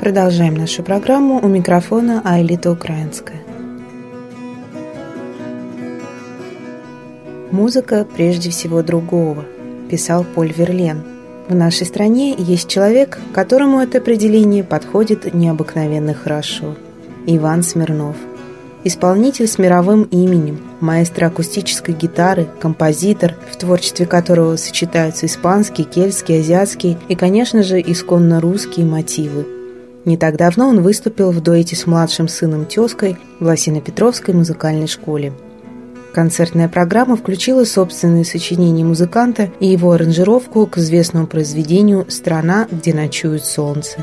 продолжаем нашу программу. У микрофона Аэлита Украинская. «Музыка прежде всего другого», писал Поль Верлен. В нашей стране есть человек, которому это определение подходит необыкновенно хорошо. Иван Смирнов. Исполнитель с мировым именем, маэстро акустической гитары, композитор, в творчестве которого сочетаются испанские, кельтские, азиатские и, конечно же, исконно русские мотивы. Не так давно он выступил в дуэте с младшим сыном тезкой в Лосино-Петровской музыкальной школе. Концертная программа включила собственные сочинения музыканта и его аранжировку к известному произведению «Страна, где ночует солнце».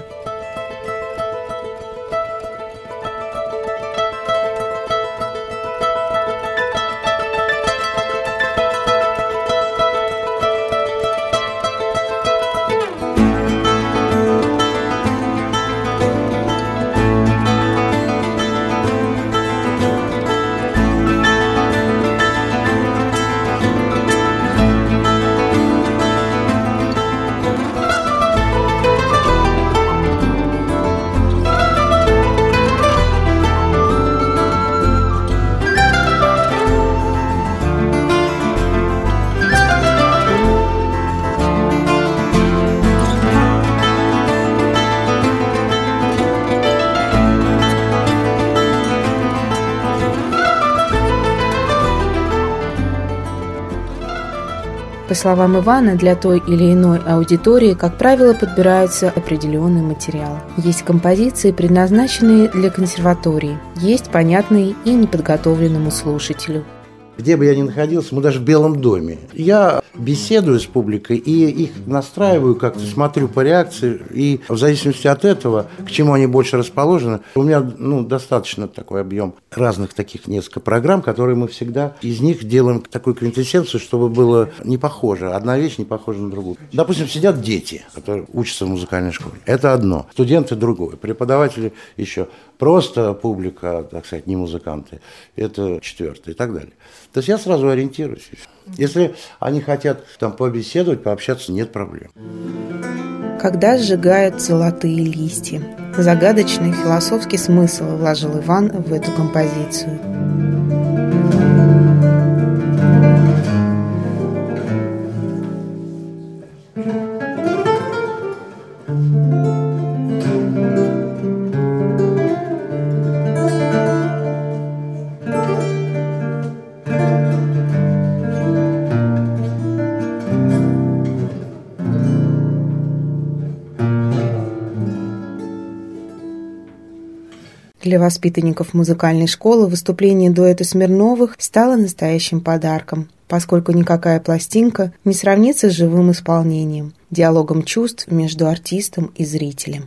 По словам Ивана, для той или иной аудитории, как правило, подбираются определенные материалы. Есть композиции, предназначенные для консерватории, есть понятные и неподготовленному слушателю. Где бы я ни находился, мы даже в Белом доме, я беседую с публикой и их настраиваю как-то, смотрю по реакции, и в зависимости от этого, к чему они больше расположены, у меня достаточно такой объем разных таких несколько программ, которые мы всегда из них делаем такую квинтэссенцию, чтобы было не похоже, одна вещь не похожа на другую. Допустим, сидят дети, которые учатся в музыкальной школе, это одно, студенты другое, преподаватели еще, просто публика, так сказать, не музыканты, это четвертое и так далее. То есть я сразу ориентируюсь. Если они хотят там побеседовать, пообщаться, нет проблем. «Когда сжигают золотые листья». Загадочный философский смысл вложил Иван в эту композицию. Для воспитанников музыкальной школы выступление дуэта Смирновых стало настоящим подарком, поскольку никакая пластинка не сравнится с живым исполнением, диалогом чувств между артистом и зрителем.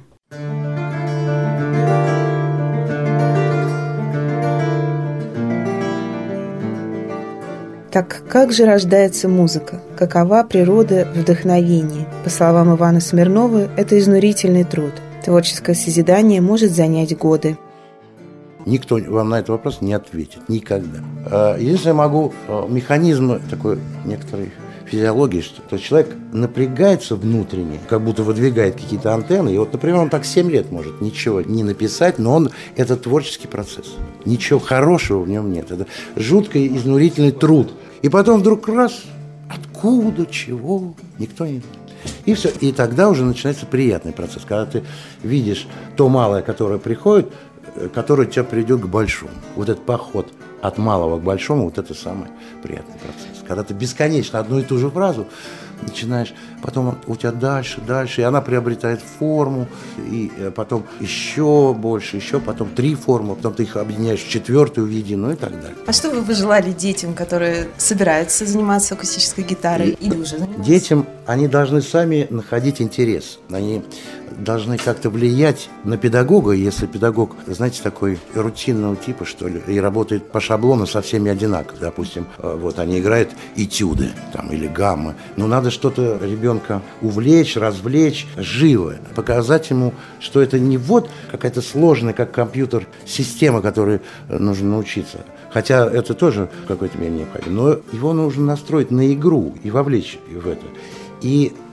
Так как же рождается музыка? Какова природа вдохновения? По словам Ивана Смирнова, это изнурительный труд. Творческое созидание может занять годы. Никто вам на этот вопрос не ответит. Никогда. Единственное, могу механизм такой некоторой физиологии, что человек напрягается внутренне, как будто выдвигает какие-то антенны. И вот, например, он так 7 лет может ничего не написать, но это творческий процесс. Ничего хорошего в нем нет. Это жуткий, изнурительный труд. И потом вдруг раз, откуда, чего, никто не... И все. И тогда уже начинается приятный процесс, когда ты видишь то малое, которое приходит, которое тебя приведет к большому. Вот этот поход от малого к большому, вот это самый приятный процесс. Когда ты бесконечно одну и ту же фразу начинаешь, потом у тебя дальше, и она приобретает форму, и потом еще больше, еще потом 3 формы, потом ты их объединяешь в 4-ю в единую и так далее. А что бы вы желали детям, которые собираются заниматься акустической гитарой или уже занимаются? Детям они должны сами находить интерес, они должны как-то влиять на педагога, если педагог, знаете, такой рутинного типа, что ли, и работает по шаблону со всеми одинаково. Допустим, вот они играют этюды там, или гаммы, но надо что-то ребенка увлечь, развлечь, живо, показать ему, что это не вот какая-то сложная, как компьютер, система, которой нужно научиться. Хотя это тоже в какой-то мере необходимо. Но его нужно настроить на игру и вовлечь в это. И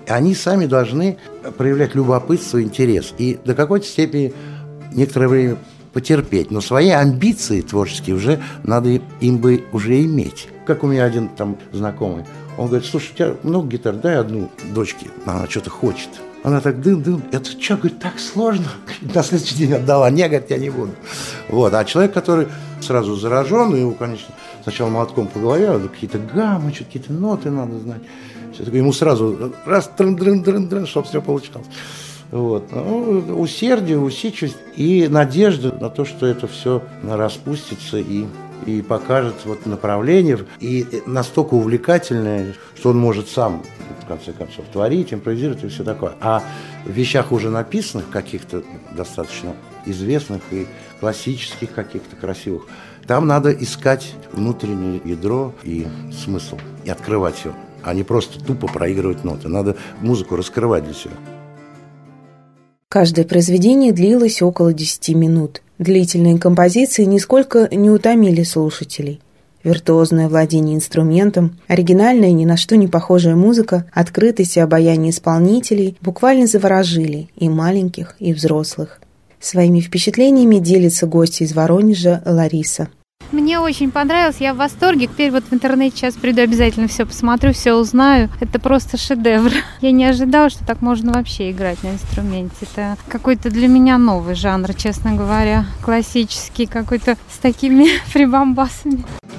Они сами должны проявлять любопытство, интерес. И до какой-то степени некоторое время потерпеть. Но свои амбиции творческие уже надо им бы уже иметь. Как у меня один там знакомый. Он говорит: слушай, у тебя много гитар, дай одну дочке. Она что-то хочет. Она так дым-дым. Это что, говорит, так сложно? На следующий день отдала. Не, говорит, я не буду. Вот. А человек, который сразу заражен, его, конечно, сначала молотком по голове, какие-то гаммы, что-то какие-то ноты надо знать. Ему сразу раз, дрын-дрын-дрын-дрын, чтобы все получалось. Вот. Ну, усердие, усидчивость и надежда на то, что это все распустится и покажет вот направление, и настолько увлекательное, что он может сам, в конце концов, творить, импровизировать и все такое. А в вещах уже написанных, каких-то достаточно известных и классических, каких-то красивых, там надо искать внутреннее ядро и смысл, и открывать его, а не просто тупо проигрывать ноты. Надо музыку раскрывать для себя. Каждое произведение длилось около 10 минут. Длительные композиции нисколько не утомили слушателей. Виртуозное владение инструментом, оригинальная, ни на что не похожая музыка, открытость и обаяние исполнителей буквально заворожили и маленьких, и взрослых. Своими впечатлениями делится гостья из Воронежа Лариса. Мне очень понравилось, я в восторге. Теперь вот в интернет сейчас приду, обязательно все посмотрю, все узнаю. Это просто шедевр. Я не ожидала, что так можно вообще играть на инструменте. Это какой-то для меня новый жанр, честно говоря. Классический какой-то с такими прибамбасами.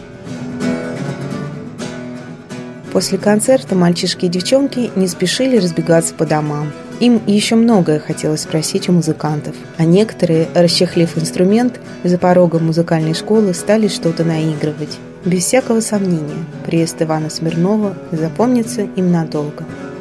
После концерта мальчишки и девчонки не спешили разбегаться по домам. Им еще многое хотелось спросить у музыкантов, а некоторые, расчехлив инструмент, за порогом музыкальной школы стали что-то наигрывать. Без всякого сомнения, приезд Ивана Смирнова запомнится им надолго.